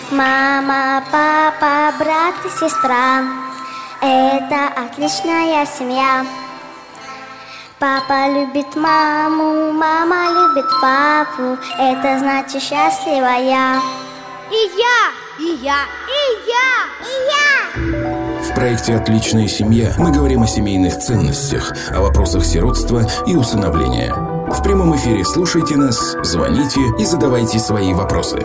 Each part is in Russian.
Мама, папа, брат и сестра — это отличная семья. Папа любит маму, мама любит папу, это значит счастливая. И я, и я, и я, и я. В проекте «Отличная семья» мы говорим о семейных ценностях, о вопросах сиротства и усыновления. В прямом эфире слушайте нас, звоните и задавайте свои вопросы.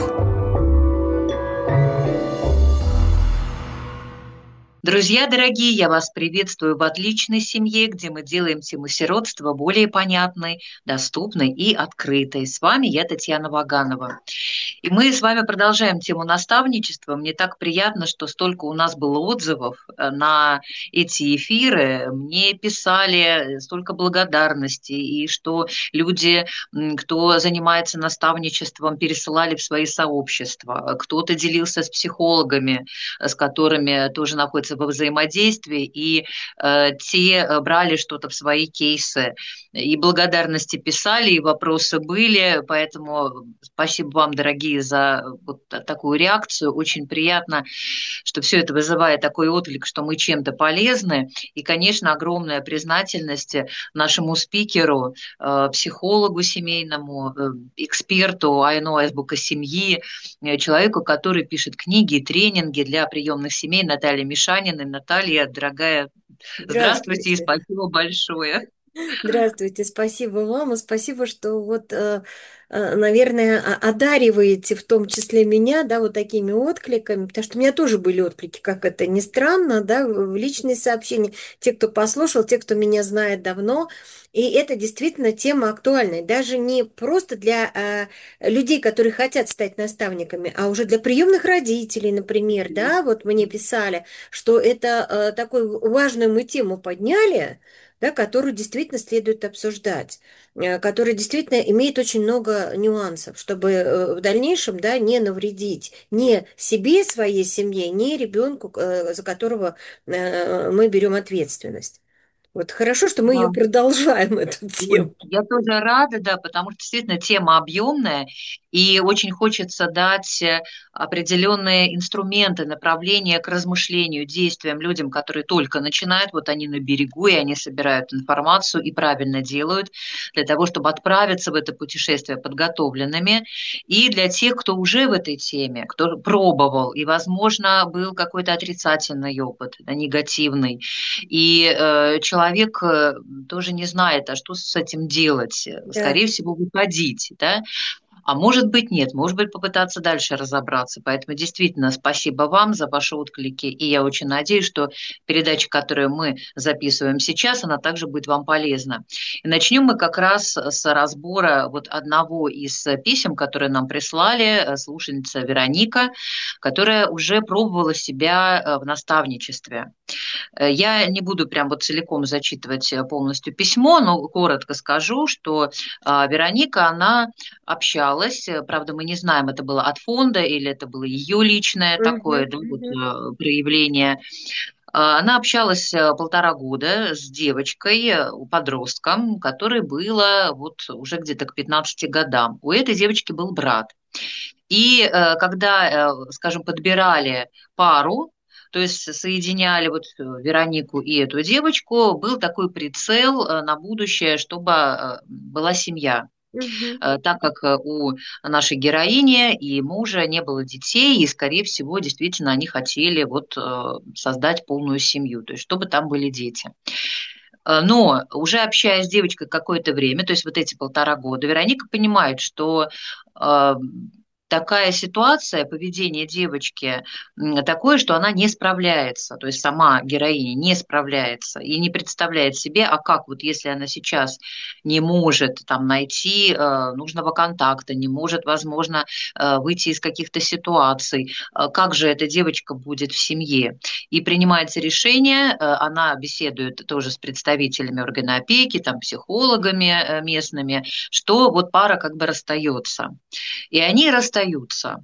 Друзья дорогие, я вас приветствую в «Отличной семье», где мы делаем тему сиротства более понятной, доступной и открытой. С вами я, Татьяна Ваганова. И мы с вами продолжаем тему наставничества. Мне так приятно, что столько у нас было отзывов на эти эфиры. Мне писали столько благодарности, и что люди, кто занимается наставничеством, пересылали в свои сообщества. Кто-то делился с психологами, с которыми тоже находится во взаимодействии, и те брали что-то в свои кейсы. И благодарности писали, и вопросы были, поэтому спасибо вам, дорогие, за вот такую реакцию. Очень приятно, что все это вызывает такой отклик, что мы чем-то полезны. И, конечно, огромная признательность нашему спикеру, психологу семейному, эксперту АНО «Азбука семьи», человеку, который пишет книги и тренинги для приемных семей, Наталье Мишаниной. Наталья, дорогая, здравствуйте и спасибо большое. Здравствуйте, спасибо вам, и спасибо, что вот, наверное, одариваете в том числе меня, да, вот такими откликами, потому что у меня тоже были отклики, как это ни странно, да, в личные сообщения, те, кто послушал, те, кто меня знает давно, и это действительно тема актуальная, даже не просто для людей, которые хотят стать наставниками, а уже для приемных родителей, например, да, вот мне писали, что это такую важную мы тему подняли, да, которую действительно следует обсуждать, которая действительно имеет очень много нюансов, чтобы в дальнейшем, да, не навредить ни себе, своей семье, ни ребенку, за которого мы берем ответственность. Вот хорошо, что мы Да. ее продолжаем, эту тему. Я тоже рада, да, потому что действительно тема объемная, и очень хочется дать определенные инструменты, направления к размышлению, действиям людям, которые только начинают, вот они на берегу, и они собирают информацию и правильно делают, для того, чтобы отправиться в это путешествие подготовленными, и для тех, кто уже в этой теме, кто пробовал, и, возможно, был какой-то отрицательный опыт, негативный, и человек тоже не знает, а что с этим делать. Да. Скорее всего, выходить, да? А может быть, нет, может быть, попытаться дальше разобраться. Поэтому действительно спасибо вам за ваши отклики. И я очень надеюсь, что передача, которую мы записываем сейчас, она также будет вам полезна. И начнем мы как раз с разбора вот одного из писем, которые нам прислали слушательница Вероника, которая уже пробовала себя в наставничестве. Я не буду прям вот целиком зачитывать полностью письмо, но коротко скажу, что Вероника, она общалась, правда, мы не знаем, это было от фонда или это было ее личное такое, да, вот, проявление. Она общалась 1,5 года с девочкой, подростком, которой было вот уже где-то к 15 годам. У этой девочки был брат. И когда, скажем, подбирали пару, то есть соединяли вот Веронику и эту девочку, был такой прицел на будущее, чтобы была семья. Так как у нашей героини и мужа не было детей, и, скорее всего, действительно, они хотели вот создать полную семью, то есть чтобы там были дети. Но уже общаясь с девочкой какое-то время, то есть вот эти 1,5 года, Вероника понимает, что такая ситуация, поведение девочки такое, что она не справляется, то есть сама героиня не справляется и не представляет себе, а как вот если она сейчас не может там найти нужного контакта, не может, возможно, выйти из каких-то ситуаций, как же эта девочка будет в семье. И принимается решение, она беседует тоже с представителями органа опеки, там, психологами местными, что вот пара как бы расстается. И они расстаются.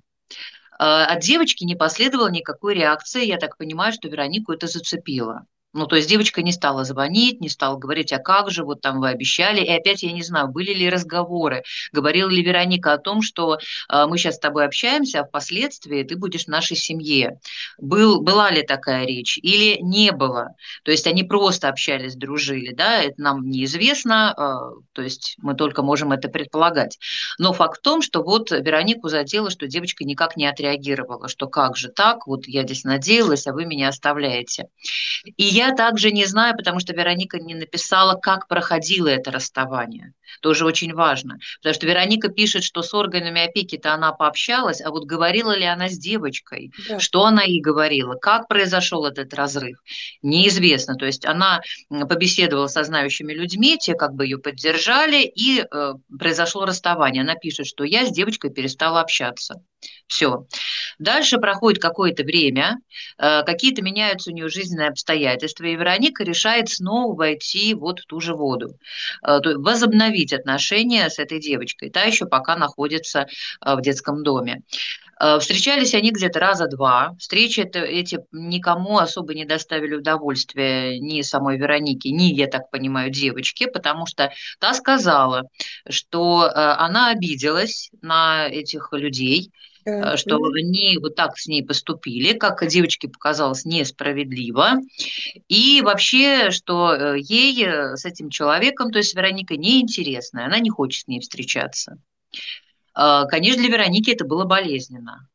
От девочки не последовало никакой реакции. Я так понимаю, что Веронику это зацепило. Ну, то есть девочка не стала звонить, не стала говорить, а как же, вот там вы обещали. И опять я не знаю, были ли разговоры, говорила ли Вероника о том, что мы сейчас с тобой общаемся, а впоследствии ты будешь в нашей семье. Была ли такая речь или не было? То есть они просто общались, дружили, да, это нам неизвестно, то есть мы только можем это предполагать. Но факт в том, что вот Веронику задело, что девочка никак не отреагировала, что как же так, вот я здесь надеялась, а вы меня оставляете. И я также не знаю, потому что Вероника не написала, как проходило это расставание. Тоже очень важно. Потому что Вероника пишет, что с органами опеки-то она пообщалась, а вот говорила ли она с девочкой, Да. что она ей говорила, как произошел этот разрыв, неизвестно. То есть она побеседовала со знающими людьми, те как бы ее поддержали, и произошло расставание. Она пишет, что я с девочкой перестала общаться. Все. Дальше проходит какое-то время, какие-то меняются у нее жизненные обстоятельства, и Вероника решает снова войти вот в ту же воду, возобновить отношения с этой девочкой. Та еще пока находится в детском доме. Встречались они где-то раза два. Встречи эти никому особо не доставили удовольствия ни самой Веронике, ни, я так понимаю, девочке, потому что та сказала, что она обиделась на этих людей, Да. что они вот так с ней поступили, как девочке показалось несправедливо, и вообще, что ей с этим человеком, то есть Вероника, неинтересна, она не хочет с ней встречаться. Конечно, для Вероники это было болезненно.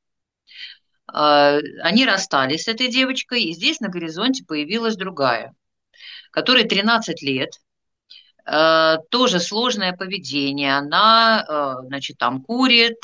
Они расстались с этой девочкой, и здесь на горизонте появилась другая, которой 13 лет, тоже сложное поведение. Она, значит, там курит,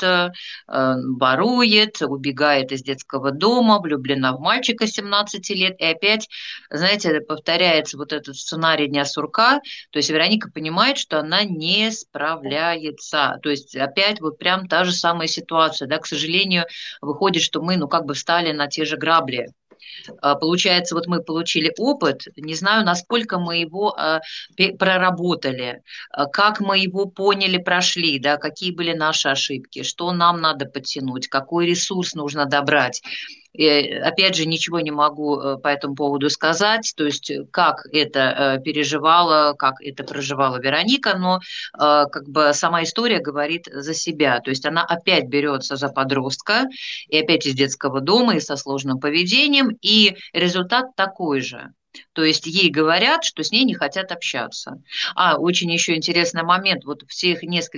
ворует, убегает из детского дома, влюблена в мальчика 17 лет. И опять, знаете, повторяется вот этот сценарий дня сурка. То есть Вероника понимает, что она не справляется. То есть опять вот прям та же самая ситуация. Да? К сожалению, выходит, что мы, ну, как бы встали на те же грабли. Получается, вот мы получили опыт, не знаю, насколько мы его проработали, как мы его поняли, прошли, да, какие были наши ошибки, что нам надо подтянуть, какой ресурс нужно добрать. И, опять же, ничего не могу по этому поводу сказать, то есть как это переживала, как это проживала Вероника, но как бы сама история говорит за себя. То есть она опять берется за подростка, и опять из детского дома, и со сложным поведением, и результат такой же. То есть ей говорят, что с ней не хотят общаться. Очень еще интересный момент. Вот все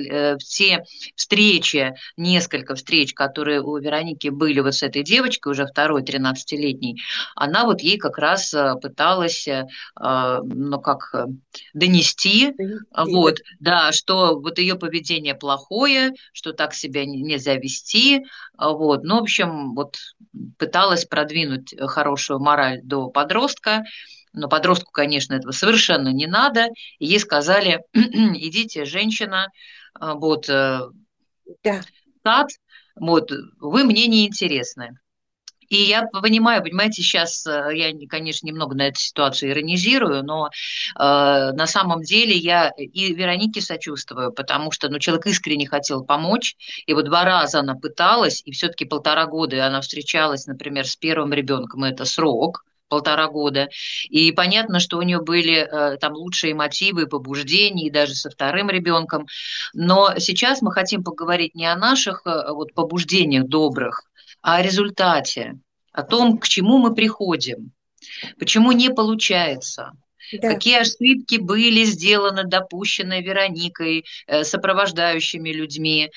встречи, несколько встреч, которые у Вероники были вот с этой девочкой, уже второй, 13-летней, она вот ей как раз пыталась, ну как, донести, вот, да, что вот ее поведение плохое, что так себя нельзя вести, вот. Ну, в общем, вот пыталась продвинуть хорошую мораль до подростка, но подростку, конечно, этого совершенно не надо. И ей сказали, идите, женщина, вот, Да. сад, вот, вы мне не интересны. И я понимаю, понимаете, сейчас я, конечно, немного на эту ситуацию иронизирую, но на самом деле я и Веронике сочувствую, потому что, ну, человек искренне хотел помочь, и вот 2 раза она пыталась, и все-таки 1,5 года она встречалась, например, с первым ребенком, это срок, 1,5 года, и понятно, что у нее были там лучшие мотивы, побуждения, и даже со вторым ребенком, но сейчас мы хотим поговорить не о наших вот побуждениях добрых, о результате, о том, к чему мы приходим, почему не получается, Да. какие ошибки были сделаны, допущены Вероникой, сопровождающими людьми,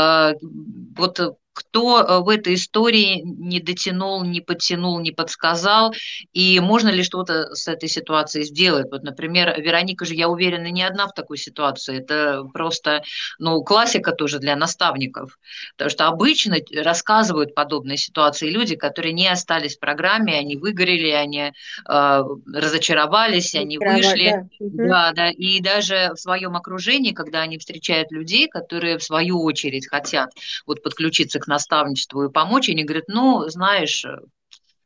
вот кто в этой истории не дотянул, не подтянул, не подсказал, и можно ли что-то с этой ситуацией сделать. Вот, например, Вероника же, я уверена, не одна в такой ситуации, это просто, ну, классика тоже для наставников, потому что обычно рассказывают подобные ситуации люди, которые не остались в программе, они выгорели, они разочаровались, они вышли, Да. да, и даже в своем окружении, когда они встречают людей, которые в свою очередь хотят вот подключиться к наставничеству и помочь, они говорят, ну, знаешь,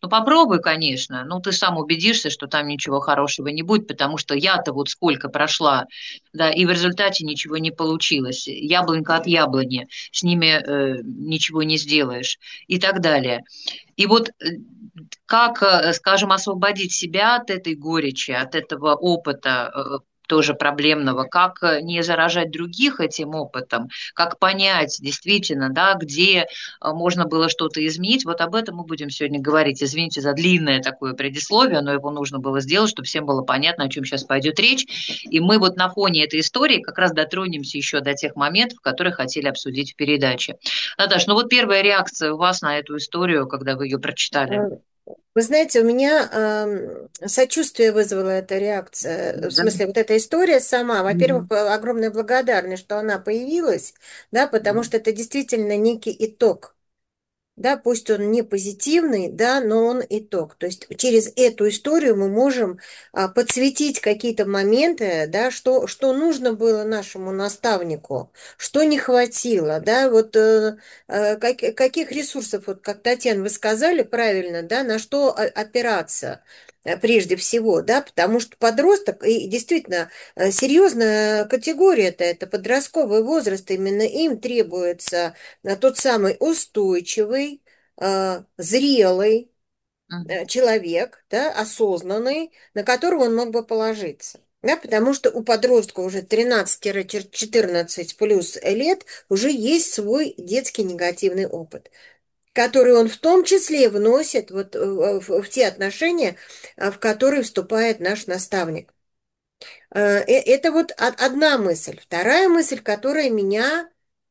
Ну, попробуй, конечно. Ну, ты сам убедишься, что там ничего хорошего не будет, потому что я-то вот сколько прошла, да, и в результате ничего не получилось. Яблонька от яблони, с ними ничего не сделаешь и так далее. И вот как, скажем, освободить себя от этой горечи, от этого опыта тоже проблемного, как не заражать других этим опытом, как понять действительно, да, где можно было что-то изменить. Вот об этом мы будем сегодня говорить. Извините за длинное такое предисловие, но его нужно было сделать, чтобы всем было понятно, о чем сейчас пойдет речь. И мы вот на фоне этой истории как раз дотронемся еще до тех моментов, которые хотели обсудить в передаче. Наташ, ну вот первая реакция у вас на эту историю, когда вы ее прочитали. Вы знаете, у меня сочувствие вызвала эта реакция, в Да. смысле, вот эта история сама. Во-первых, Мгм. огромная благодарность, что она появилась, да, потому что это действительно некий итог. Да, пусть он не позитивный, да, но он итог. То есть через эту историю мы можем подсветить какие-то моменты, да, что нужно было нашему наставнику, что не хватило, да, вот каких ресурсов, вот как Татьяна, вы сказали правильно, да, на что опираться прежде всего, да, потому что подросток, и действительно серьезная категория это подростковый возраст, именно им требуется тот самый устойчивый, зрелый Мгм. человек, да, осознанный, на которого он мог бы положиться. Да, потому что у подростка уже 13-14 плюс лет уже есть свой детский негативный опыт, который он в том числе вносит вот в те отношения, в которые вступает наш наставник. Это вот одна мысль. Вторая мысль, которая меня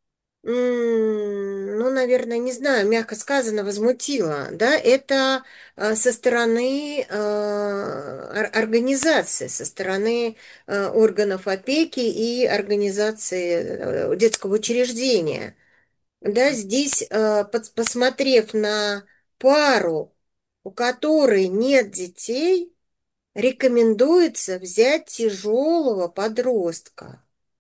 ну, наверное, не знаю, мягко сказано, возмутило, да, это со стороны организации, со стороны органов опеки и организации детского учреждения. Да, здесь, посмотрев на пару, у которой нет детей, рекомендуется взять тяжелого подростка.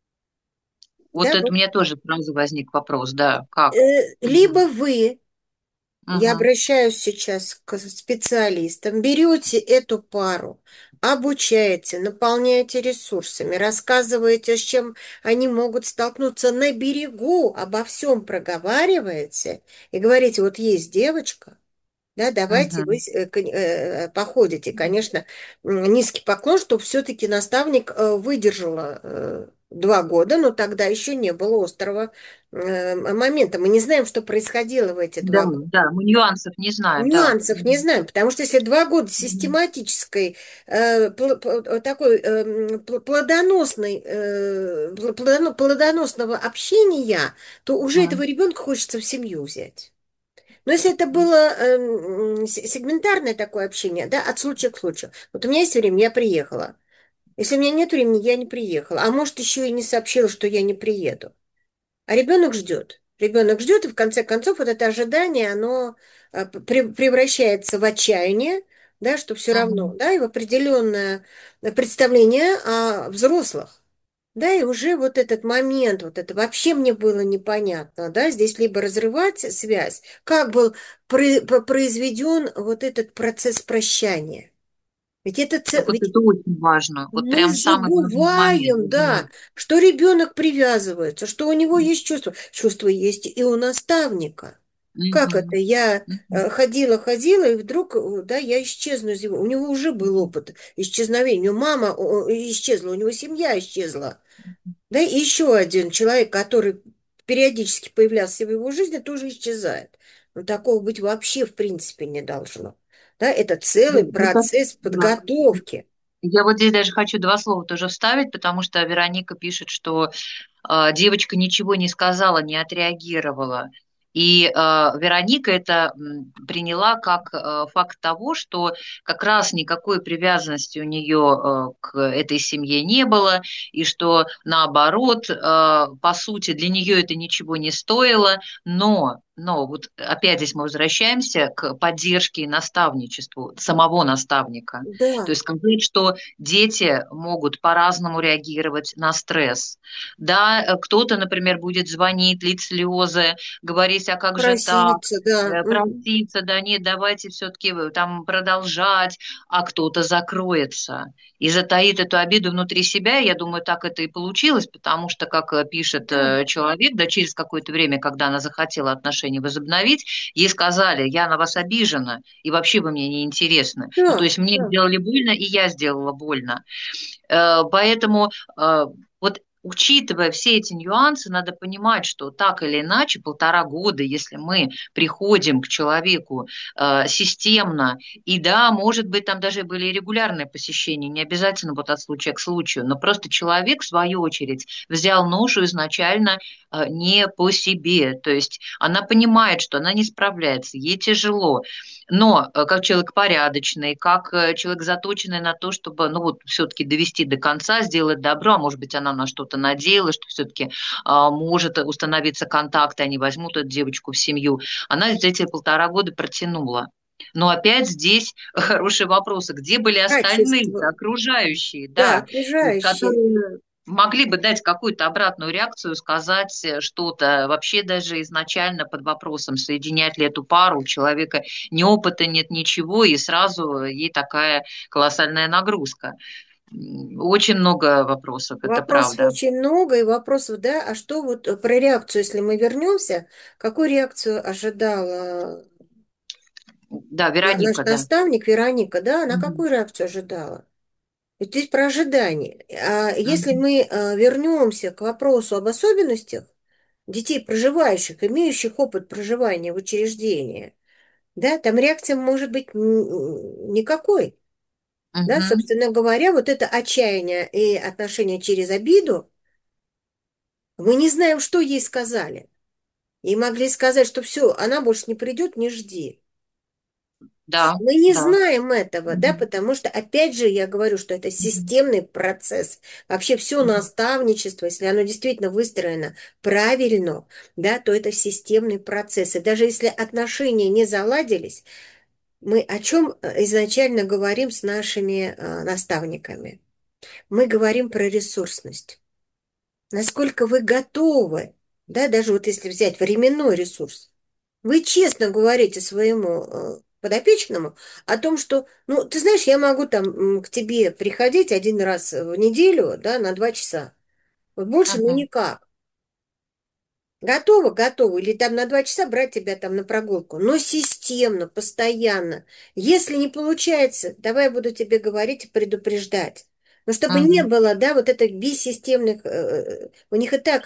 Вот Да, это у меня тоже сразу возник вопрос, да, как? Мгм. либо вы, я Мгм. обращаюсь сейчас к специалистам, берете эту пару, обучаете, наполняете ресурсами, рассказываете, с чем они могут столкнуться на берегу, обо всем проговариваете и говорите, вот есть девочка, да, давайте вы Мгм. походите. Конечно, низкий поклон, что все-таки наставник выдержала 2 года, но тогда еще не было острого момента. Мы не знаем, что происходило в эти Да, 2 года. да, мы нюансов не знаем, да. Нюансов не знаем, потому что если 2 года Мгм. систематической, такой плодоносной, плодоносного общения, то уже этого Мгм. ребенка хочется в семью взять. Но если это было сегментарное такое общение, да, от случая к случаю. Вот у меня есть время, я приехала. Если у меня нет времени, я не приехала. А может, еще и не сообщила, что я не приеду. А ребенок ждет. Ребенок ждет, и в конце концов вот это ожидание, оно превращается в отчаяние, да, что все равно, Мгм. да, и в определенное представление о взрослых. Да, и уже вот этот момент, вот это вообще мне было непонятно, да, здесь либо разрывать связь, как был произведен вот этот процесс прощания. Ведь Так вот ведь это очень важно. Вот мы прям самый важный момент. забываем, Да. да, что ребенок привязывается, что у него есть чувство. Чувство есть и у наставника. Как это? Мгм. Я Мгм. ходила, и вдруг, да, я исчезну из его. У него уже был опыт исчезновения. У него мама исчезла, у него семья исчезла. Да, и еще один человек, который периодически появлялся в его жизни, тоже исчезает. Но такого быть вообще в принципе не должно. Да, это целый процесс Да. подготовки. Я вот здесь даже хочу два слова тоже вставить, потому что Вероника пишет, что девочка ничего не сказала, не отреагировала. И Вероника это приняла как факт того, что как раз никакой привязанности у нее к этой семье не было, и что наоборот, по сути, для нее это ничего не стоило, но вот опять здесь мы возвращаемся к поддержке и наставничеству самого наставника. То Да, есть сказать, что дети могут по-разному реагировать на стресс. Да, кто-то, например, будет звонить, лить слезы, говорить, договорились, а как же так? Проситься, да. Мгм. Проситься, да нет, давайте все-таки там продолжать, а кто-то закроется и затаит эту обиду внутри себя. Я думаю, так это и получилось, потому что, как пишет Да, человек, да, через какое-то время, когда она захотела отношения возобновить, ей сказали: я на вас обижена, и вообще вы мне не интересны. Ну, то да, есть мне да. сделали больно, и я сделала больно. Поэтому вот учитывая все эти нюансы, надо понимать, что так или иначе 1,5 года, если мы приходим к человеку системно, и да, может быть, там даже были и регулярные посещения, не обязательно вот от случая к случаю, но просто человек, в свою очередь, взял ношу изначально не по себе, то есть она понимает, что она не справляется, ей тяжело, но как человек порядочный, как человек заточенный на то, чтобы, ну вот, все-таки довести до конца, сделать добро, а может быть, она на что-то надеялась, что все-таки может установиться контакт, и они возьмут эту девочку в семью. Она эти 1,5 года протянула. Но опять здесь хорошие вопросы. Где были остальные, Качество. окружающие, Да, да, окружающие. которые могли бы дать какую-то обратную реакцию, сказать что-то, вообще даже изначально под вопросом, соединять ли эту пару, у человека ни опыта нет, ничего, и сразу ей такая колоссальная нагрузка. Очень много вопросов, это Вопросов правда. очень много, и вопросов, да, а что вот про реакцию, если мы вернемся, какую реакцию ожидала Да, наш Вероника, да. наставник Вероника, да, она Мгм. какую реакцию ожидала? Ведь здесь про ожидание. А если Мгм. мы вернемся к вопросу об особенностях детей, проживающих, имеющих опыт проживания в учреждении, да, там реакция может быть никакой. Да, Мгм. собственно говоря, вот это отчаяние и отношение через обиду, мы не знаем, что ей сказали. Ей могли сказать, что все, она больше не придет, не жди. Да, Мы не да. знаем этого, да, Мгм. потому что, опять же, я говорю, что это Мгм. системный процесс. Вообще все Мгм. наставничество, если оно действительно выстроено правильно, да, то это системный процесс. И даже если отношения не заладились, мы о чем изначально говорим с нашими наставниками? Мы говорим про ресурсность. Насколько вы готовы, да, даже вот если взять временной ресурс, вы честно говорите своему подопечному о том, что, ну, ты знаешь, я могу там к тебе приходить 1 раз в неделю, да, на 2 часа. Вот больше, ну, Мгм. никак. Готово, готово. Или там на 2 часа брать тебя там на прогулку. Но системно, постоянно. Если не получается, давай я буду тебе говорить и предупреждать. Но чтобы не Мгм. было, да, вот это бессистемных, у них и так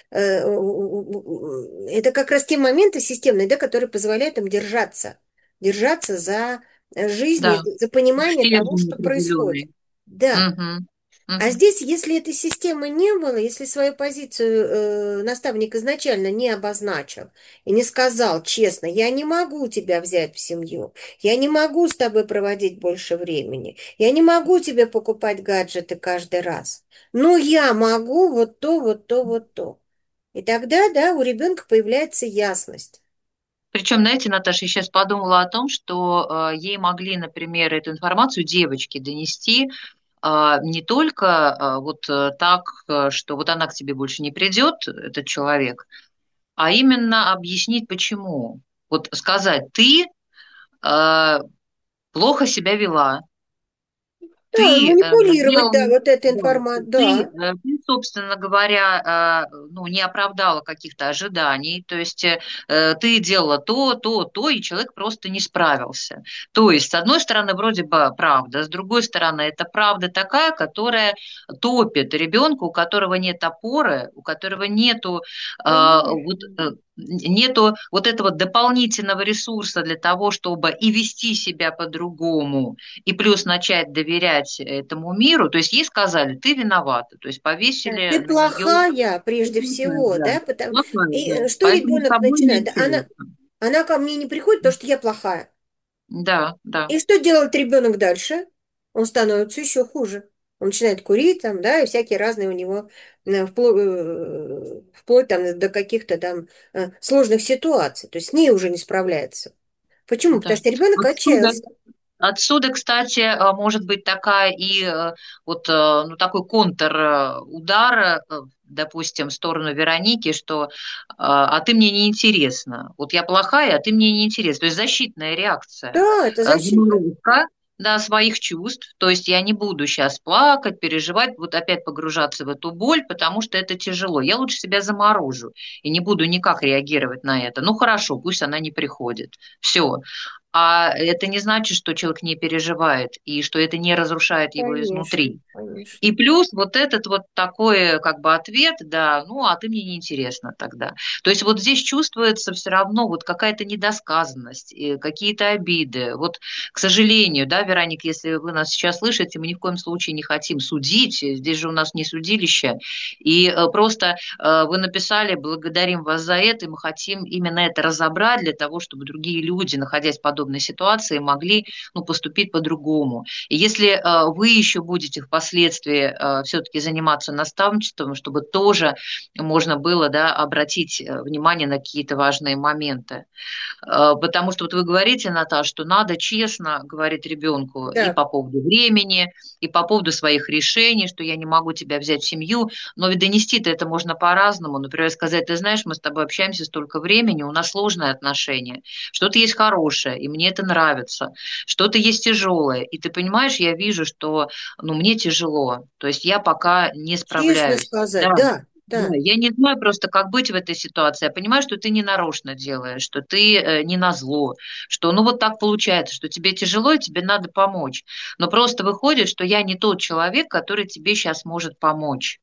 это как раз те моменты системные, да, которые позволяют им держаться. Держаться за жизнь, Да. и за понимание того, Стержень что происходит. определенный. Да. Мгм. А Мгм. здесь, если этой системы не было, если свою позицию наставник изначально не обозначил и не сказал честно, я не могу тебя взять в семью, я не могу с тобой проводить больше времени, я не могу тебе покупать гаджеты каждый раз, но я могу вот то, вот то, вот то. И тогда, да, у ребенка появляется ясность. Причем, знаете, Наташа, я сейчас подумала о том, что ей могли, например, эту информацию девочки донести не только вот так, что вот она к тебе больше не придет, этот человек, а именно объяснить, почему. Вот сказать, ты э, плохо себя вела, Да, ты манипулировать, сделал, да, вот эта да, информация, ты, да. ты, собственно говоря, ну, не оправдала каких-то ожиданий, то есть ты делала то, и человек просто не справился. То есть, с одной стороны, вроде бы правда, с другой стороны, это правда такая, которая топит ребенка, у которого нет опоры, у которого нету Понимаешь? вот нету вот этого дополнительного ресурса для того, чтобы и вести себя по-другому, и плюс начать доверять этому миру, то есть ей сказали, ты виновата, то есть Да, повесили ты на нее, плохая прежде всего, да, да, плохая, и да, что поэтому с ребенок тобой не начинает? общаются. Она ко мне не приходит, потому что я плохая. Да, да, И что делает ребенок дальше? Он становится еще хуже. Он начинает курить там, да, и всякие разные у него вплоть там до каких-то там сложных ситуаций. То есть с ней уже не справляется. Почему? Потому да. что ребенок Отсюда отчаялся. Отсюда, кстати, может быть такая и вот ну, такой контрудар, допустим, в сторону Вероники, что а ты мне не интересна. Вот я плохая, а ты мне не интересна. То есть защитная реакция. Да, это защита. Заморозка, да, своих чувств. То есть я не буду сейчас плакать, переживать, вот опять погружаться в эту боль, потому что это тяжело. Я лучше себя заморожу и не буду никак реагировать на это. Ну хорошо, пусть она не приходит. Все. А это не значит, что человек не переживает и что это не разрушает его Конечно, изнутри. конечно. И плюс вот этот вот такой как бы ответ, да, ну, а ты мне не интересна тогда. То есть вот здесь чувствуется все равно вот какая-то недосказанность, какие-то обиды. Вот, к сожалению, да, Вероник, если вы нас сейчас слышите, мы ни в коем случае не хотим судить, здесь же у нас не судилище. И просто вы написали, благодарим вас за это, и мы хотим именно это разобрать для того, чтобы другие люди, находясь в подобной ситуации, могли, ну, поступить по-другому. И если вы еще будете впоследствии все-таки заниматься наставничеством, чтобы тоже можно было, да, обратить внимание на какие-то важные моменты. Потому что вот вы говорите, Наташа, что надо честно говорить ребенку и Да, по поводу времени, и по поводу своих решений, что я не могу тебя взять в семью, но ведь донести-то это можно по-разному. Например, сказать, ты знаешь, мы с тобой общаемся столько времени, у нас сложные отношения, что-то есть хорошее, и мне это нравится, что-то есть тяжелое, и ты понимаешь, я вижу, что, ну, мне тяжело, то есть я пока не честно справляюсь. сказать, Да, да, да, да. я не знаю просто, как быть в этой ситуации. Я понимаю, что ты не нарочно делаешь, что ты не назло, что ну вот так получается, что тебе тяжело и тебе надо помочь. Но просто выходит, что я не тот человек, который тебе сейчас может помочь.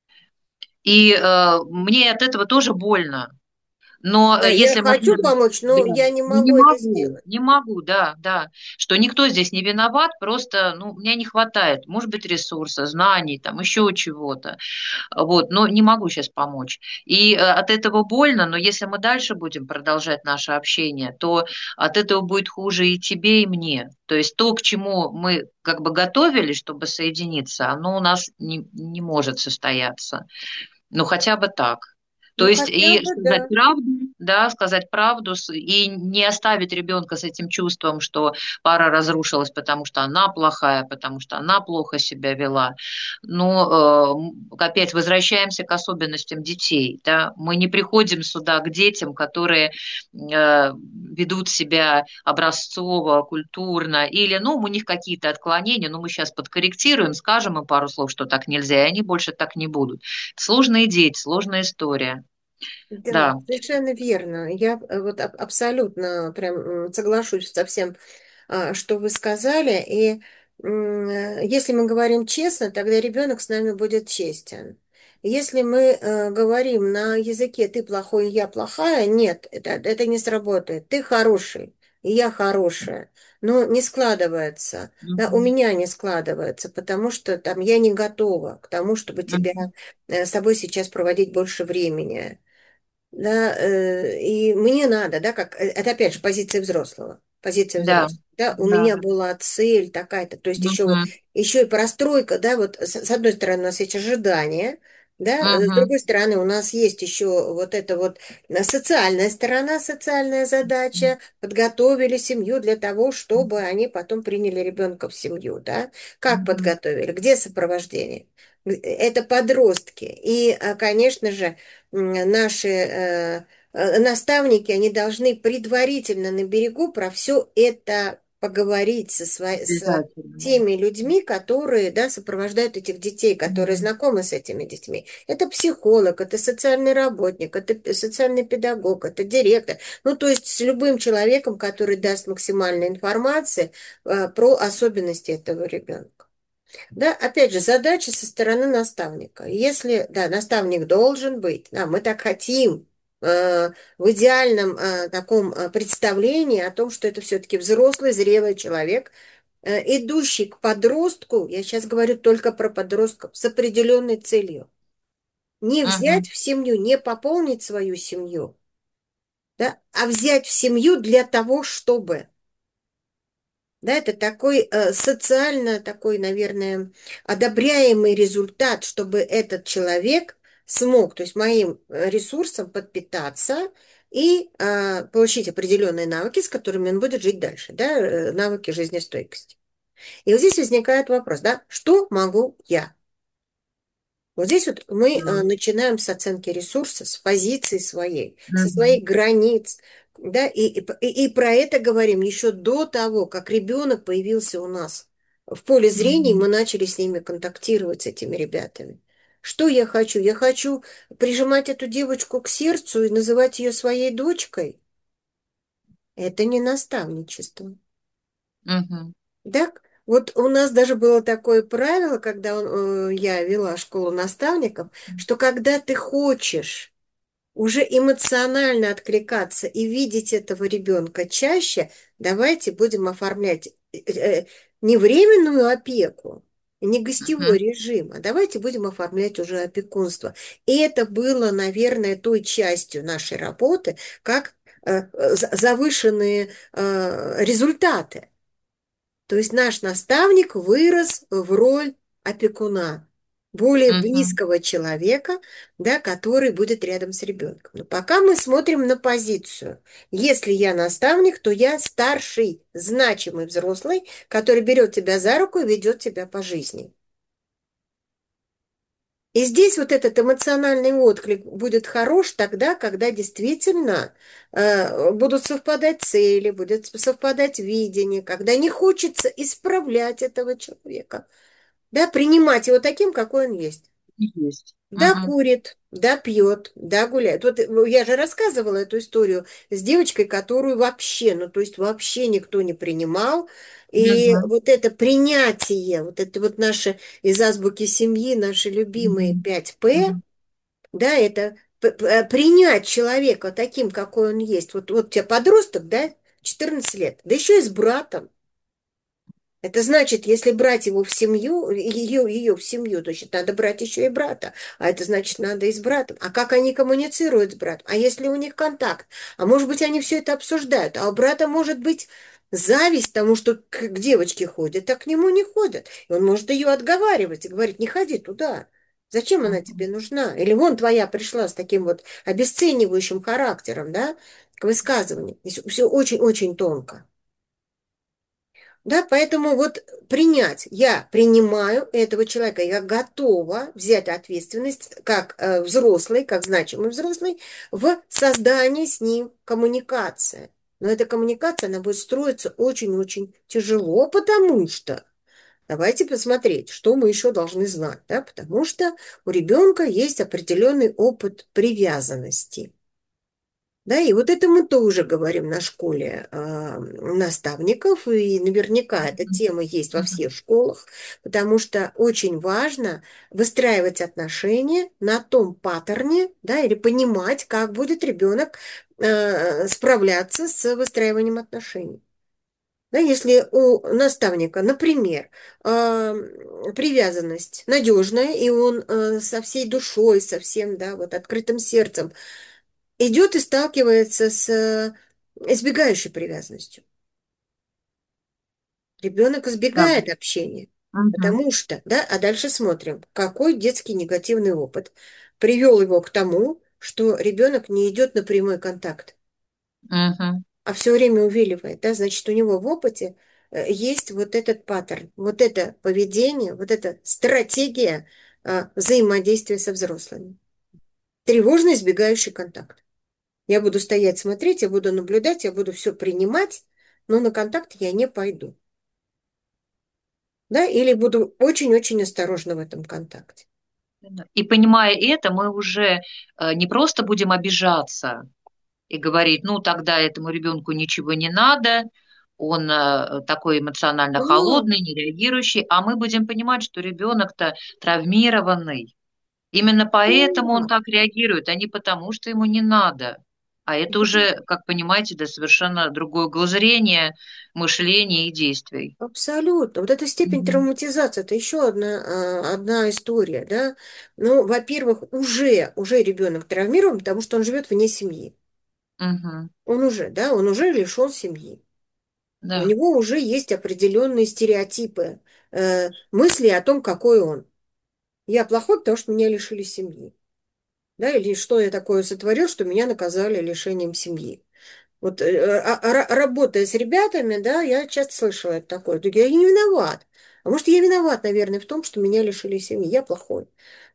И мне от этого тоже больно. Но Да, я если мы хочу смотрим, помочь, да, но я не не могу это могу, сделать. не могу, да, да, что никто здесь не виноват, просто, ну, мне не хватает, может быть, ресурса, знаний, там, еще чего-то. Вот, но не могу сейчас помочь. И от этого больно, но если мы дальше будем продолжать наше общение, то от этого будет хуже и тебе, и мне. То есть то, к чему мы как бы готовились, чтобы соединиться, оно у нас не может состояться. Ну, хотя бы так. То Ну, есть хотя и бы, сказать да. правду, да, сказать правду, и не оставить ребенка с этим чувством, что пара разрушилась, потому что она плохая, потому что она плохо себя вела. Но опять возвращаемся к особенностям детей. Да? Мы не приходим сюда к детям, которые ведут себя образцово, культурно, или, ну, у них какие-то отклонения, но мы сейчас подкорректируем, скажем им пару слов, что так нельзя, и они больше так не будут. Сложные дети, сложная история. Да, Да. совершенно верно. Я вот абсолютно прям соглашусь со всем, что вы сказали. И если мы говорим честно, тогда ребенок с нами будет честен. Если мы говорим на языке «ты плохой, я плохая», нет, это не сработает. Ты хороший, и я хорошая. Но не складывается. Да, у Мгм. меня не складывается, потому что там я не готова к тому, чтобы тебя Мгм. с тобой сейчас проводить больше времени. Да, и мне надо, да, как это опять же позиция взрослого, позиция Да, взрослого. Да, у да. меня была цель такая-то, то есть еще вот Мгм. еще и простройка, да, вот с одной стороны у нас есть ожидания, да, с Мгм. другой стороны у нас есть еще вот эта вот социальная сторона, социальная задача, подготовили семью для того, чтобы они потом приняли ребенка в семью, да, как Мгм. подготовили, где сопровождение, это подростки, и, конечно же, наши наставники, они должны предварительно на берегу про все это поговорить с Обязательно. теми людьми, которые, да, сопровождают этих детей, которые Мгм. знакомы с этими детьми. Это психолог, это социальный работник, это социальный педагог, это директор. Ну, то есть с любым человеком, который даст максимальной информации про особенности этого ребенка. Да, опять же, задача со стороны наставника. Если, да, наставник должен быть, да, мы так хотим, в идеальном таком представлении о том, что это все-таки взрослый, зрелый человек, идущий к подростку, я сейчас говорю только про подростков, с определенной целью. Не взять Мгм. в семью, не пополнить свою семью, да, а взять в семью для того, чтобы. Да, это такой социально такой, наверное, одобряемый результат, чтобы этот человек смог, то есть моим ресурсом подпитаться и получить определенные навыки, с которыми он будет жить дальше, да, навыки жизнестойкости. И вот здесь возникает вопрос, да, что могу я? Вот здесь вот мы Мгм. начинаем с оценки ресурса, с позиции своей, со своих Мгм. границ, да, и про это говорим еще до того, как ребенок появился у нас в поле зрения, и Мгм. мы начали с ними контактировать, с этими ребятами. Что я хочу? Я хочу прижимать эту девочку к сердцу и называть ее своей дочкой. Это не наставничество. Мгм. Да, вот у нас даже было такое правило, когда я вела школу наставников, что когда ты хочешь уже эмоционально откликаться и видеть этого ребенка чаще, давайте будем оформлять не временную опеку, не гостевой Мгм. режим, а давайте будем оформлять уже опекунство. И это было, наверное, той частью нашей работы, как завышенные результаты. То есть наш наставник вырос в роль опекуна, более Мгм. близкого человека, да, который будет рядом с ребенком. Но пока мы смотрим на позицию. Если я наставник, то я старший, значимый взрослый, который берет тебя за руку и ведет тебя по жизни. И здесь вот этот эмоциональный отклик будет хорош тогда, когда действительно будут совпадать цели, будет совпадать видение, когда не хочется исправлять этого человека, да, принимать его таким, какой он есть. Есть. Да, Мгм. курит, да, пьет, да, гуляет. Вот я же рассказывала эту историю с девочкой, которую вообще, ну, то есть вообще никто не принимал. И Мгм. вот это принятие, вот это вот наши из азбуки семьи, наши любимые Мгм. 5П, Мгм. да, это принять человека таким, какой он есть. Вот у тебя подросток, да, 14 лет, да еще и с братом. Это значит, если брать его в семью, ее в семью, значит, надо брать еще и брата. А это значит, надо и с братом. А как они коммуницируют с братом? А если у них контакт? А может быть, они все это обсуждают? А у брата может быть зависть тому, что к девочке ходит, а к нему не ходят. И он может ее отговаривать и говорить, не ходи туда. Зачем она тебе Мгм. нужна? Или вон твоя пришла с таким вот обесценивающим характером, да, к высказыванию. Все очень-очень тонко. Да, поэтому вот принять, я принимаю этого человека, я готова взять ответственность как взрослый, как значимый взрослый в создании с ним коммуникации. Но эта коммуникация, она будет строиться очень-очень тяжело, потому что, давайте посмотреть, что мы еще должны знать, да, потому что у ребенка есть определенный опыт привязанности. Да, и вот это мы тоже говорим на школе наставников, и наверняка эта тема есть во Мгм. всех школах, потому что очень важно выстраивать отношения на том паттерне, да, или понимать, как будет ребенок справляться с выстраиванием отношений. Да, если у наставника, например, привязанность надежная, и он со всей душой, со всем, да, вот открытым сердцем идет и сталкивается с избегающей привязанностью. Ребенок Да. избегает общения, Мгм. потому что, да, а дальше смотрим, какой детский негативный опыт привел его к тому, что ребенок не идет на прямой контакт, Мгм. а все время увиливает, да, значит, у него в опыте есть вот этот паттерн, вот это поведение, вот эта стратегия взаимодействия со взрослыми. Тревожно избегающий контакт. Я буду стоять, смотреть, я буду наблюдать, я буду все принимать, но на контакт я не пойду. Да, или буду очень-очень осторожна в этом контакте. И понимая это, мы уже не просто будем обижаться и говорить, ну тогда этому ребенку ничего не надо, он такой эмоционально Ну, холодный, не реагирующий, а мы будем понимать, что ребенок-то травмированный. Именно поэтому он да, так реагирует, а не потому, что ему не надо. А это уже, как понимаете, да, совершенно другое угол зрения, мышления и действий. абсолютно. Вот эта степень Мгм. травматизации, это еще одна история, да. Ну, во-первых, уже ребенок травмирован, потому что он живет вне семьи. Мгм. Он уже лишен семьи. У Да. него уже есть определенные стереотипы, мысли о том, какой он. Я плохой, потому что меня лишили семьи. Да, или что я такое сотворил, что меня наказали лишением семьи. Вот работая с ребятами, да, я часто слышала это такое. Я не виноват. А может, я виноват, наверное, в том, что меня лишили семьи. Я плохой.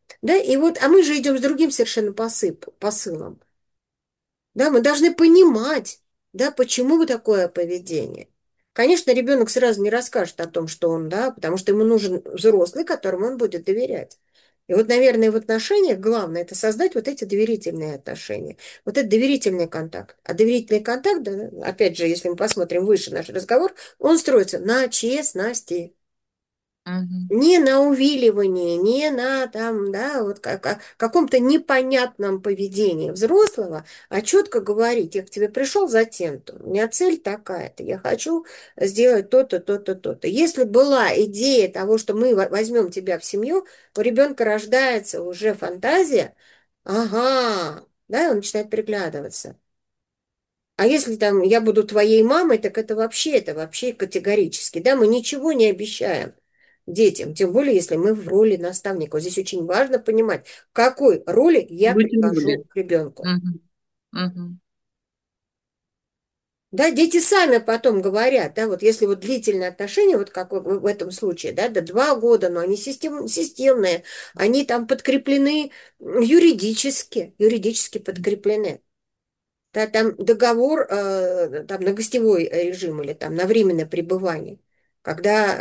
Да, и вот, а мы же идем с другим совершенно посылом. Да, мы должны понимать, да, почему такое поведение. Конечно, ребенок сразу не расскажет о том, что он, да, потому что ему нужен взрослый, которому он будет доверять. И вот, наверное, в отношениях главное это создать вот эти доверительные отношения, вот этот доверительный контакт. А доверительный контакт, да, опять же, если мы посмотрим выше наш разговор, он строится на честности. Мгм. Не на увиливании, не на там, да, вот каком-то непонятном поведении взрослого, а четко говорить, я к тебе пришел за тем-то, у меня цель такая-то, я хочу сделать то-то, то-то, то-то. Если была идея того, что мы возьмем тебя в семью, у ребенка рождается уже фантазия, ага, да, и он начинает приглядываться. А если там я буду твоей мамой, так это вообще категорически, да, мы ничего не обещаем детям, тем более, если мы в роли наставника. Вот здесь очень важно понимать, в какой роли я Быть роли. прихожу к ребенку. Мгм. Мгм. Да, дети сами потом говорят, да, вот если вот длительные отношения, вот как в этом случае, да, до 2 года, но они системные, они там подкреплены юридически подкреплены. Да, там договор там, на гостевой режим или там на временное пребывание, когда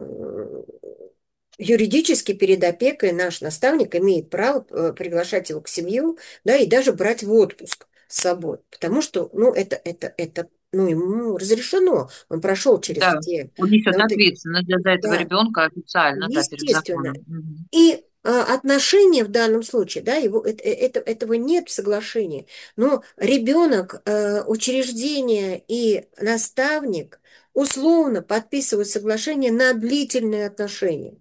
юридически перед опекой наш наставник имеет право приглашать его к семью, да, и даже брать в отпуск с собой, потому что, ну, это ну, ему разрешено, он прошел через Да, те, он несет да, вот ответственность за этого да, ребенка официально, да, перед естественно. законом. Мгм. И отношения в данном случае, да, этого нет в соглашении. Но ребенок, учреждение и наставник условно подписывают соглашение на длительные отношения.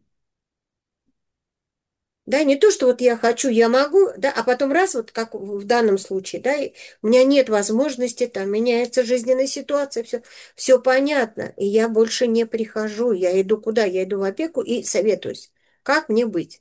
Да, не то, что вот я хочу, я могу, да, а потом раз, вот как в данном случае, да, и у меня нет возможности, там меняется жизненная ситуация, все понятно, и я больше не прихожу, я иду куда? Я иду в опеку и советуюсь, как мне быть.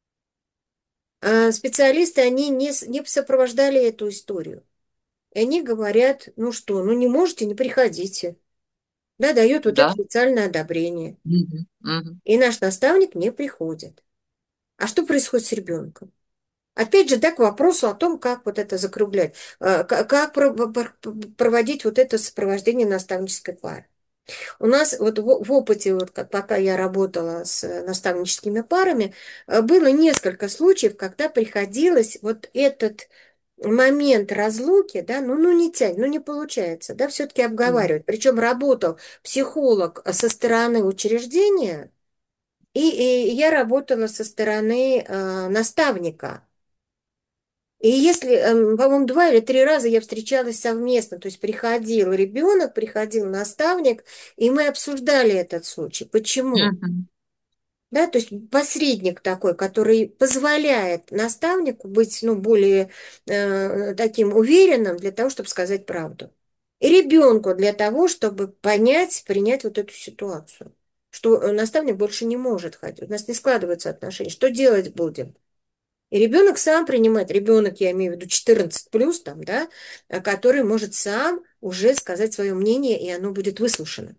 А специалисты, они не сопровождали эту историю. И они говорят, ну что, ну не можете, не приходите. Да, дают вот это Да. специальное одобрение. Мгм. Мгм. И наш наставник не приходит. А что происходит с ребенком? Опять же, да, к вопросу о том, как вот это закруглять, как проводить вот это сопровождение наставнической пары. У нас вот в опыте, вот как пока я работала с наставническими парами, было несколько случаев, когда приходилось вот этот момент разлуки, да, ну не тянет, ну не получается, да, все-таки Мгм. обговаривать. Причем работал психолог со стороны учреждения, и я работала со стороны наставника. И если, по-моему, 2 или 3 раза я встречалась совместно, то есть приходил ребенок, приходил наставник, и мы обсуждали этот случай. Почему? Мгм. Да, то есть посредник такой, который позволяет наставнику быть, ну, более таким уверенным для того, чтобы сказать правду. И ребенку для того, чтобы понять, принять вот эту ситуацию, что наставник больше не может ходить, у нас не складываются отношения, что делать будем? И ребенок сам принимает, ребенок, я имею в виду 14 плюс, там, да, который может сам уже сказать свое мнение, и оно будет выслушано.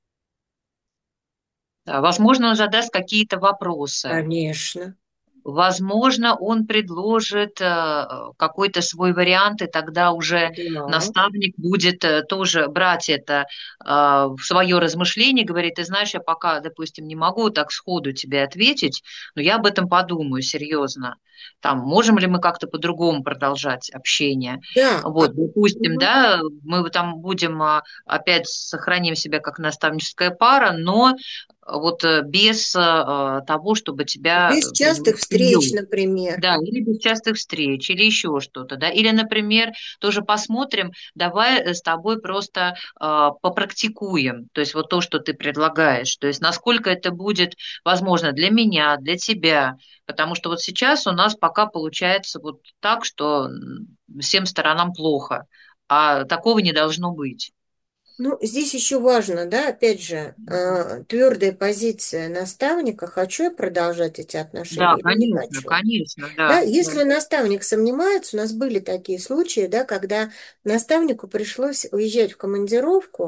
Да, возможно, он задаст какие-то вопросы. Конечно. Возможно, он предложит какой-то свой вариант, и тогда уже Да. наставник будет тоже брать это в свое размышление, говорит, ты знаешь, я пока, допустим, не могу так сходу тебе ответить, но я об этом подумаю серьезно. Там, можем ли мы как-то по-другому продолжать общение? Да. Вот, допустим, Мгм. да, мы там будем опять сохраним себя как наставническая пара, но вот без того, чтобы тебя Без частых принимать в встреч, семью. например. Да, или без частых встреч, или еще что-то, да. Или, например, тоже посмотрим, давай с тобой просто попрактикуем, то есть вот то, что ты предлагаешь, то есть насколько это будет возможно для меня, для тебя, потому что вот сейчас у нас пока получается вот так, что всем сторонам плохо, а такого не должно быть. Ну, здесь еще важно, да, опять же, твердая позиция наставника, хочу я продолжать эти отношения Да, или не конечно, хочу. конечно, Да, да, да. если наставник сомневается, у нас были такие случаи, да, когда наставнику пришлось уезжать в командировку,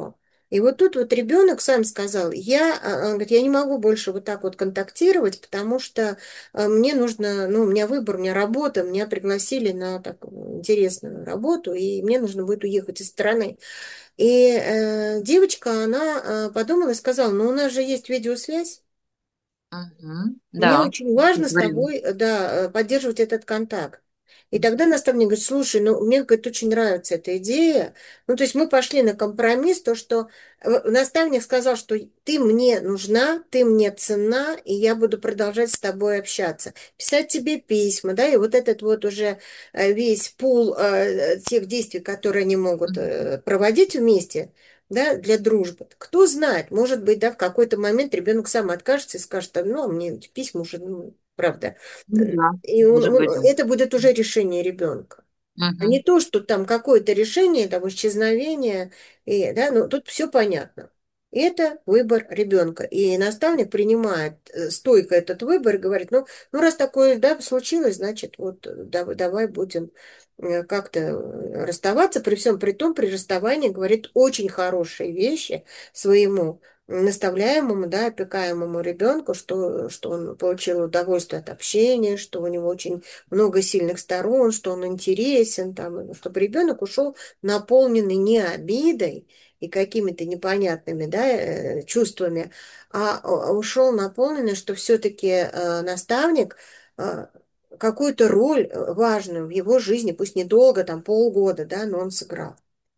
И вот тут вот ребенок сам сказал, он говорит, я не могу больше вот так вот контактировать, потому что мне нужно, ну, у меня выбор, у меня работа, меня пригласили на такую интересную работу, и мне нужно будет уехать из страны. И девочка, она подумала и сказала, ну, у нас же есть видеосвязь, Мгм. мне Да, очень важно как с вариант. тобой, да, поддерживать этот контакт. И тогда наставник говорит, слушай, ну, мне, говорит, очень нравится эта идея. Ну, то есть мы пошли на компромисс, то, что наставник сказал, что ты мне нужна, ты мне ценна, и я буду продолжать с тобой общаться. Писать тебе письма, да, и вот этот вот уже весь пул тех действий, которые они могут Мгм. проводить вместе, да, для дружбы. Кто знает, может быть, да, в какой-то момент ребенок сам откажется и скажет, ну, а мне эти письма уже, ну, правда. Ну да, И может быть, да. это будет уже решение ребенка. А не Мгм. то, что там какое-то решение, там, исчезновение, и, да, ну, тут все понятно. Это выбор ребенка. И наставник принимает стойко этот выбор и говорит, ну раз такое, да, случилось, значит, вот давай будем как-то расставаться. При всем при том, при расставании говорит очень хорошие вещи своему наставляемому, да, опекаемому ребенку, что он получил удовольствие от общения, что у него очень много сильных сторон, что он интересен, там, чтобы ребенок ушел наполненный не обидой и какими-то непонятными, да, чувствами, а ушел наполненный, что все-таки наставник э, какую-то роль важную в его жизни, пусть недолго, там полгода, да, но он сыграл.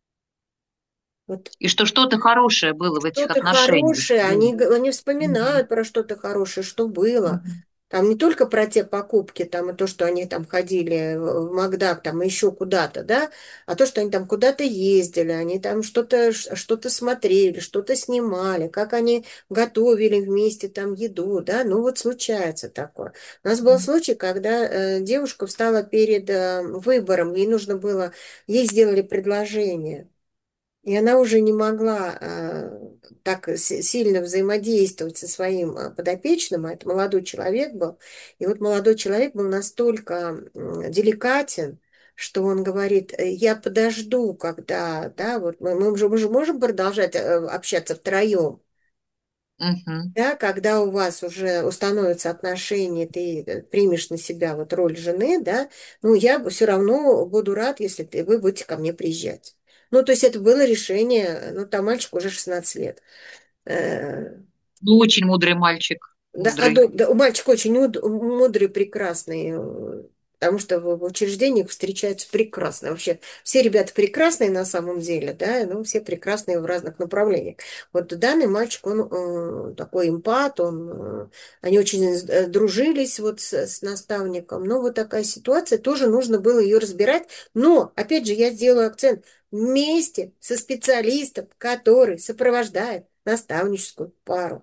Вот И что что-то хорошее было в этих что-то отношениях. хорошее, Да. они Мгм. вспоминают про что-то хорошее, что было. Мгм. Там не только про те покупки, там, и то, что они там ходили в Макдак, там, и еще куда-то, да, а то, что они там куда-то ездили, они там что-то смотрели, что-то снимали, как они готовили вместе там еду, да, ну вот случается такое. У нас был случай, когда девушка встала перед выбором, ей сделали предложение, и она уже не могла так сильно взаимодействовать со своим подопечным, а это молодой человек был. И вот молодой человек был настолько деликатен, что он говорит, я подожду, когда, да, вот мы же можем продолжать общаться втроем, Мгм. да, когда у вас уже установятся отношения, ты примешь на себя вот роль жены, да, ну, я все равно буду рад, если вы будете ко мне приезжать. Ну, то есть это было решение, ну, там мальчику уже 16 лет. Э, Ну, очень мудрый мальчик, да, мудрый. да, мальчик очень мудрый, прекрасный, потому что в учреждениях встречаются прекрасно. Вообще, все ребята прекрасные на самом деле, да, ну, все прекрасные в разных направлениях. Вот данный мальчик, он такой эмпат, они очень дружились вот с наставником. Но вот такая ситуация, тоже нужно было ее разбирать. Но, опять же, я сделаю акцент, вместе со специалистом, который сопровождает наставническую пару.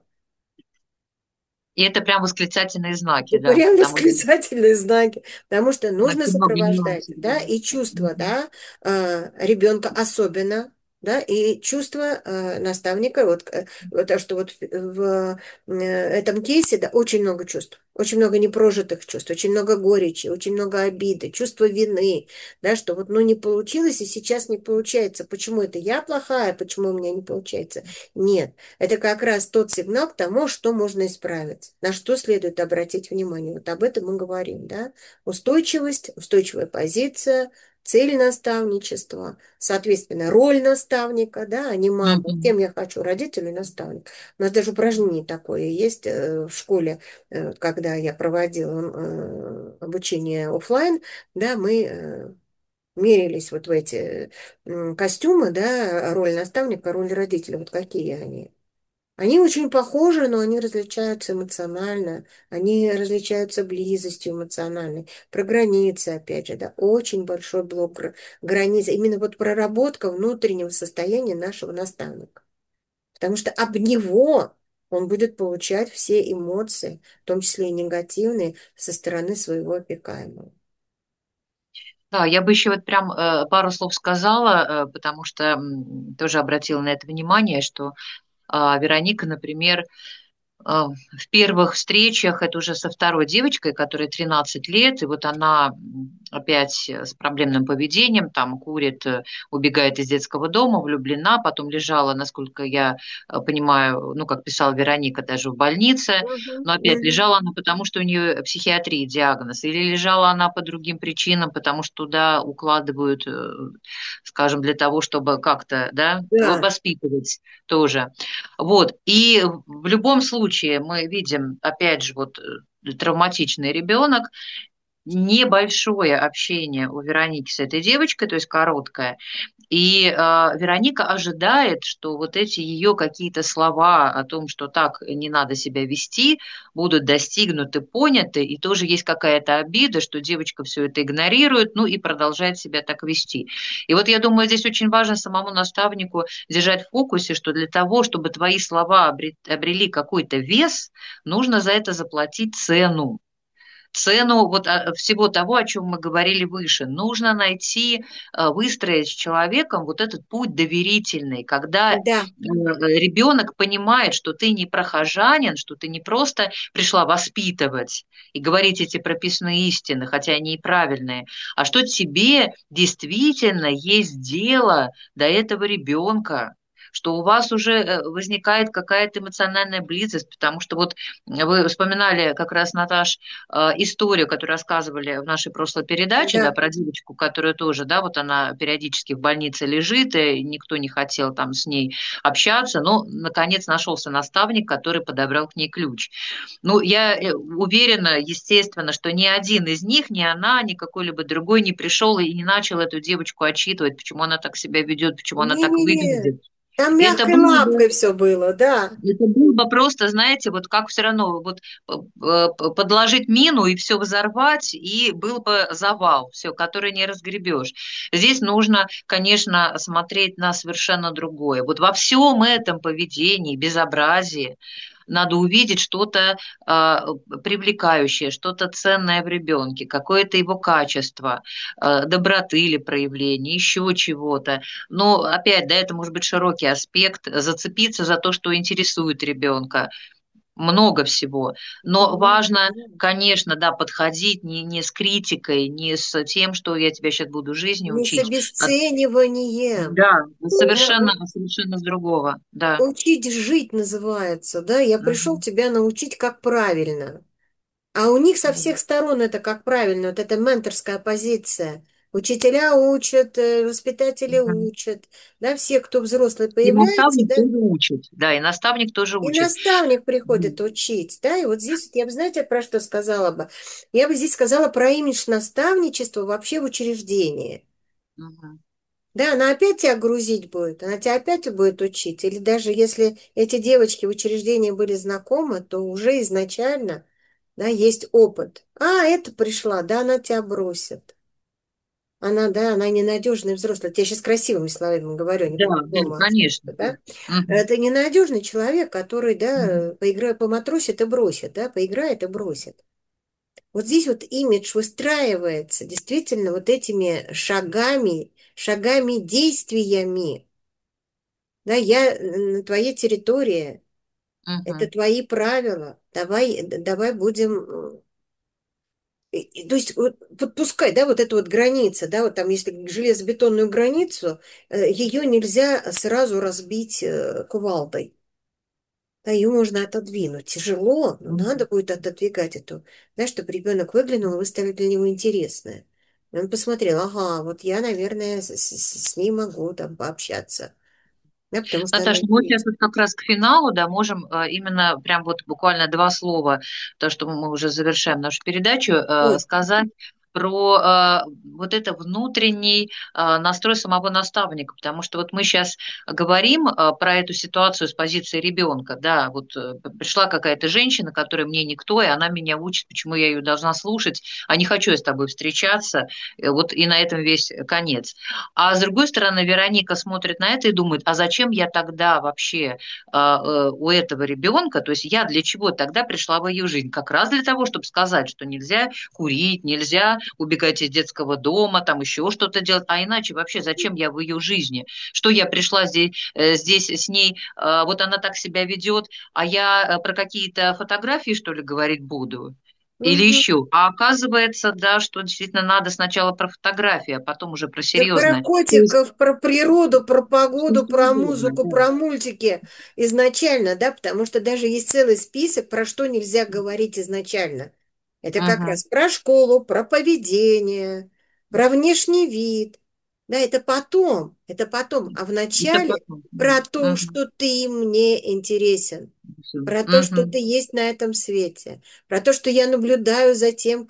И это прям восклицательные знаки, Это да, прям потому что восклицательные знаки, потому что нужно очень много сопровождать, нюансов, да. да, и чувства, Мгм. да, ребенка особенно, да, и чувства наставника, вот то, что вот в этом кейсе, да, очень много чувств, очень много непрожитых чувств, очень много горечи, очень много обиды, чувства вины, да, что вот, ну, не получилось, и сейчас не получается, почему это я плохая, почему у меня не получается, нет, это как раз тот сигнал к тому, что можно исправить, на что следует обратить внимание. Вот об этом мы говорим, да? Устойчивость, устойчивая позиция, цель наставничества, соответственно, роль наставника, да, а не мама. Мгм. Кем я хочу, родитель или наставник? У нас даже упражнение такое есть в школе, когда я проводила обучение оффлайн, да, мы мерились вот в эти костюмы, да, роль наставника, роль родителя, вот какие они. Они очень похожи, но они различаются эмоционально, они различаются близостью эмоциональной. Про границы, опять же, да, очень большой блок границ. Именно вот проработка внутреннего состояния нашего наставника. Потому что об него он будет получать все эмоции, в том числе и негативные, со стороны своего опекаемого. Да, я бы еще вот прям пару слов сказала, потому что тоже обратила на это внимание, что Вероника, например, в первых встречах, это уже со второй девочкой, которой 13 лет, и вот она опять с проблемным поведением, там курит, убегает из детского дома, влюблена, потом лежала, насколько я понимаю, ну, как писала Вероника, даже в больнице, Мгм, но опять мгм. лежала она, потому что у нее психиатрия диагноз, или лежала она по другим причинам, потому что туда укладывают, скажем, для того, чтобы как-то, да, Да, воспитывать тоже. Вот, и в любом случае мы видим, опять же, вот травматичный ребенок, небольшое общение у Вероники с этой девочкой, то есть короткое, и Вероника ожидает, что вот эти ее какие-то слова о том, что так не надо себя вести, будут достигнуты, поняты, и тоже есть какая-то обида, что девочка все это игнорирует, ну и продолжает себя так вести. И вот я думаю, здесь очень важно самому наставнику держать в фокусе, что для того, чтобы твои слова обрели какой-то вес, нужно за это заплатить цену. Цену вот всего того, о чем мы говорили выше. Нужно найти, выстроить с человеком вот этот путь доверительный, когда да. ребенок понимает, что ты не прохожанин, что ты не просто пришла воспитывать и говорить эти прописные истины, хотя они и правильные, а что тебе действительно есть дело до этого ребенка, что у вас уже возникает какая-то эмоциональная близость, потому что вот вы вспоминали как раз, Наташ, историю, которую рассказывали в нашей прошлой передаче, да, Да. про девочку, которая тоже, да, вот она периодически в больнице лежит, и никто не хотел там с ней общаться, но, наконец, нашелся наставник, который подобрал к ней ключ. Ну, я уверена, естественно, что ни один из них, ни она, ни какой-либо другой не пришел и не начал эту девочку отчитывать, почему она так себя ведет, почему она так Не-не-не. выглядит. Там Это мягкой было бы лапкой все было, да. это было бы просто, знаете, вот как все равно, вот подложить мину и все взорвать, и был бы завал, все, который не разгребешь. Здесь нужно, конечно, смотреть на совершенно другое. Вот во всем этом поведении, безобразии, надо увидеть что-то привлекающее, что-то ценное в ребенке, какое-то его качество, доброты или проявление, еще чего-то. Но опять, да, это может быть широкий аспект, зацепиться за то, что интересует ребенка, много всего. Но важно, конечно, да, подходить не с критикой, не с тем, что я тебя сейчас буду жизни Не с учить. обесцениванием. Да, Да, совершенно с другого, да. учить жить называется, да. Я пришел Мгм. тебя научить, как правильно. А у них со Мгм. всех сторон это как правильно, вот эта менторская позиция. Учителя учат, воспитатели Мгм. учат, да, все, кто взрослый И появляется, наставник да, тоже учит, да, и наставник тоже и учит. наставник приходит Мгм. учить, да, и вот здесь вот я бы, знаете, про что сказала бы? Я бы здесь сказала про имидж наставничества вообще в учреждении. Мгм. Да, она опять тебя грузить будет, она тебя опять будет учить. Или даже если эти девочки в учреждении были знакомы, то уже изначально, да, есть опыт. А, это пришла, да, она тебя бросит. Она, да, она ненадежный взрослый. Я сейчас красивыми словами говорю, не Да, да, по-другому конечно. абсолютно, да. Мгм. Это ненадежный человек, который, Мгм. да, поиграет, поматросит и бросит, да, поиграет и бросит. Вот здесь вот имидж выстраивается действительно вот этими шагами, шагами, действиями. Да, я на твоей территории, это Мгм. твои правила. Давай, давай будем, то есть вот подпускай, да, вот эту вот границу, да, вот там, если железобетонную границу, ее нельзя сразу разбить кувалдой. Да, ее можно отодвинуть. Тяжело, но надо Мгм. будет отодвигать эту, да, чтобы ребенок выглянул и выставил для него интересное. И он посмотрел, ага, вот я, наверное, с ней могу там пообщаться, да, потому что она Наташа, ну мы сейчас интересна. вот как раз к финалу, да, можем именно прям вот буквально два слова, то, что мы уже завершаем нашу передачу, Ой, сказать про вот это внутренний настрой самого наставника, потому что вот мы сейчас говорим про эту ситуацию с позиции ребенка, да, вот пришла какая-то женщина, которая мне никто, и она меня учит, почему я ее должна слушать, а не хочу я с тобой встречаться, вот и на этом весь конец. А с другой стороны, Вероника смотрит на это и думает, а зачем я тогда вообще у этого ребенка, то есть я для чего тогда пришла в ее жизнь? Как раз для того, чтобы сказать, что нельзя курить, нельзя убегать из детского дома, там еще что-то делать, а иначе вообще зачем я в ее жизни? Что я пришла здесь с ней, вот она так себя ведет, а я про какие-то фотографии, что ли, говорить буду? Или Мгм. еще. А оказывается, да, что действительно надо сначала про фотографии, а потом уже про Да про серьезное. То есть, котиков, про природу, про погоду, совершенно про верно, музыку, да. про мультики изначально, да, потому что даже есть целый список, про что нельзя говорить изначально. Это как Мгм. раз про школу, про поведение, про внешний вид. Да, это потом. А Это вначале потом. про то, Мгм. что ты мне интересен, Всё. про то, что ты Мгм. есть на этом свете, про то, что я наблюдаю за тем,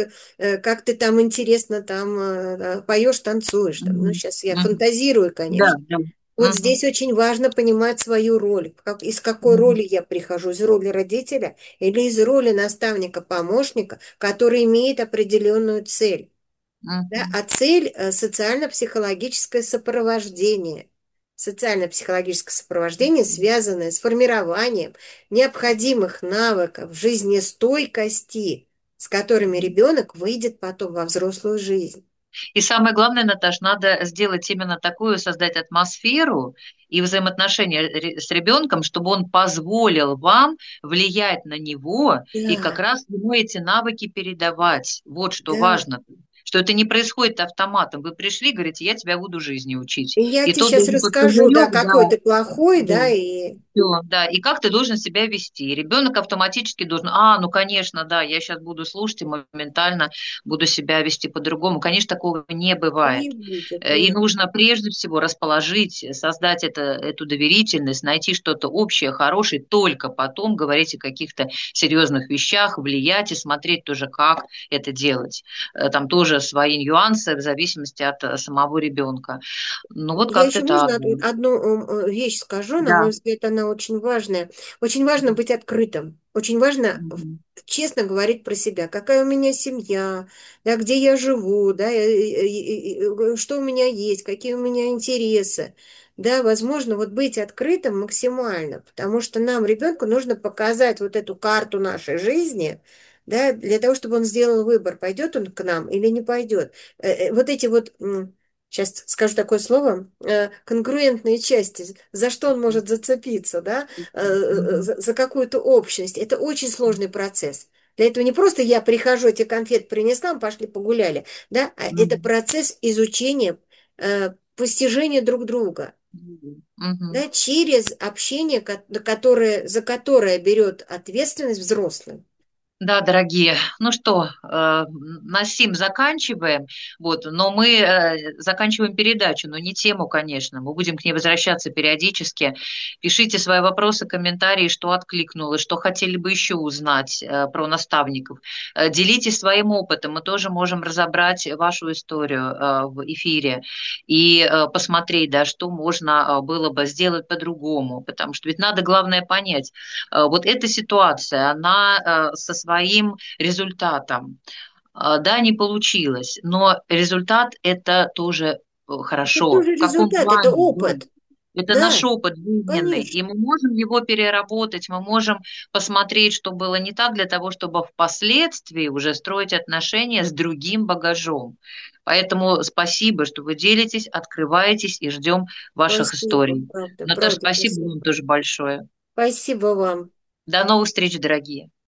как ты там интересно там поешь, танцуешь. Там. Ну, Мгм. сейчас я Мгм. фантазирую, Да, конечно. да. Вот Мгм. здесь очень важно понимать свою роль. Из какой Мгм. роли я прихожу? Из роли родителя или из роли наставника-помощника, который имеет определенную цель? Да? Мгм. А цель социально-психологическое сопровождение. Социально-психологическое сопровождение, связанное с формированием необходимых навыков жизнестойкости, с которыми ребенок выйдет потом во взрослую жизнь. И самое главное, Наташ, надо сделать именно такую, создать атмосферу и взаимоотношения с ребенком, чтобы он позволил вам влиять на него и как Да, раз ему эти навыки передавать. Вот что да. важно. Что это не происходит автоматом. Вы пришли, говорите, я тебя буду жизни учить. И я И тебе тот сейчас должен расскажу, да, подкозырек, какой ты плохой, да, и всё, да, и как ты должен себя вести. И ребенок автоматически должен, ну, конечно, да, я сейчас буду слушать и моментально буду себя вести по-другому. Конечно, такого не бывает. не будет, И нет. нужно прежде всего расположить, создать эту доверительность, найти что-то общее, хорошее, только потом говорить о каких-то серьезных вещах, влиять и смотреть тоже, как это делать. Там тоже свои нюансы в зависимости от самого ребенка. Ну вот Я как-то еще так. можно одну вещь скажу, на Да. мой взгляд, она очень важная. Очень важно быть открытым. Очень важно Мгм. честно говорить про себя. Какая у меня семья, да, где я живу, да, что у меня есть, какие у меня интересы. Да, возможно, вот быть открытым максимально, потому что нам, ребенку, нужно показать вот эту карту нашей жизни, да, для того, чтобы он сделал выбор, пойдет он к нам или не пойдет. Вот эти вот сейчас скажу такое слово, конгруентные части, за что он может зацепиться, да, Мгм. за какую-то общность. Это очень сложный процесс. Для этого не просто я прихожу, эти конфеты принесла, мы пошли погуляли, да, а это Мгм. процесс изучения, постижения друг друга, Мгм. да, через общение, за которое берет ответственность взрослый. Да, дорогие, ну что, на сим заканчиваем, вот, но мы заканчиваем передачу, но не тему, конечно, мы будем к ней возвращаться периодически. Пишите свои вопросы, комментарии, что откликнуло, что хотели бы еще узнать про наставников. Делитесь своим опытом, мы тоже можем разобрать вашу историю в эфире и посмотреть, да, что можно было бы сделать по-другому, потому что ведь надо, главное, понять, вот эта ситуация, она со своим результатом, да, не получилось, но результат это тоже Это хорошо. тоже В каком результат, это плане? Да. опыт. Это наш Да, опыт жизненный, и конечно. мы можем его переработать, мы можем посмотреть, что было не так, для того, чтобы впоследствии уже строить отношения с другим багажом. Поэтому спасибо, что вы делитесь, открываетесь и ждем ваших Спасибо, историй. правда, Наташа, правда, спасибо спасибо. вам тоже большое. Спасибо вам. До новых встреч, дорогие.